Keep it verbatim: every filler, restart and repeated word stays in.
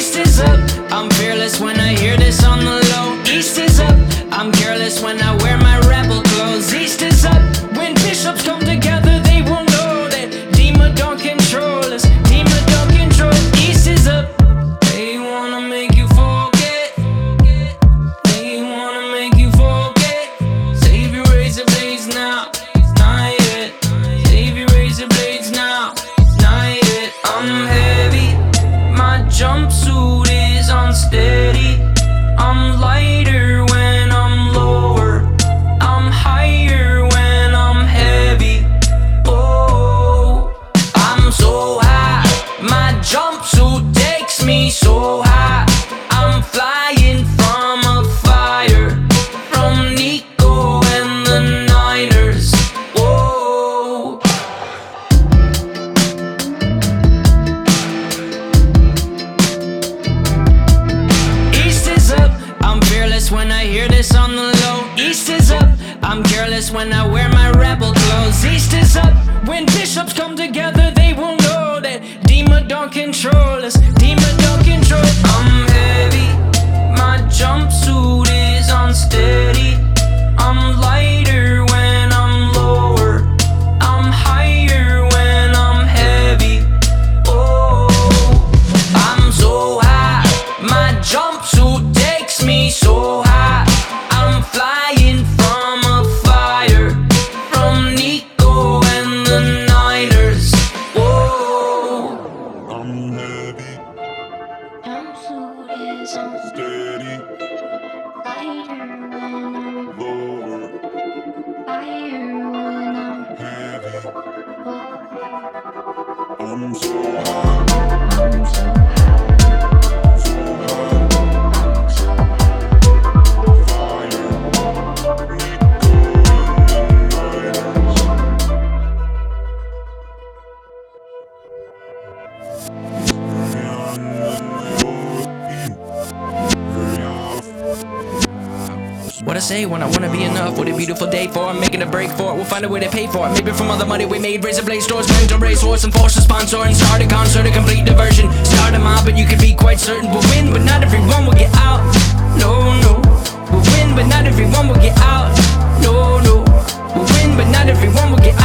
East is up, I'm fearless when I hear this on the low. East is up, I'm careless when I wear my rebel clothes. East is up, when bishops come together they will know that Dima don't control us, Dima don't control us. East is up, they wanna make you forget, they wanna make you forget. Save your razor blades now, not yet. Save your razor blades now, not yet. I'm heavy, my jumpsuit is unsteady. I'm lighter when I'm lower, I'm higher when I'm heavy. Oh, I'm so high, my jumpsuit takes me so high. I'm flying from a fire, from Nico and the Niners. Whoa. East is up, I'm fearless when I hear this on the low. East is up, I'm careless when I wear my rebel clothes. East is up, when bishops come together they will know that Dima don't control us, Dima don't control us. I'm heavy, my jumpsuit is unsteady. I'm lighter when I'm lower, I'm higher when I'm heavy. Oh, I'm so high, my jumpsuit takes me so high. I'm flying from a fire, from Nico and the Niners. Whoa. I'm heavy, Jumpsuit is on steady, lighter when I'm lower, higher when I'm heavy. low. I'm so high, I'm so so high, I'm so fire. Nico and the Niners. Carry on and carry off. What I say when I wanna be enough? What a beautiful day for it, making a break for it. We'll find a way to pay for it. Maybe from all the money we made, razor blade stores, went to racehorse and force a sponsor and start a concert, a complete diversion. Start a mob, but you can be quite certain we'll win, but not everyone will get out. No, no, we'll win, but not everyone will get out. No, no, we'll win, but not everyone will get out.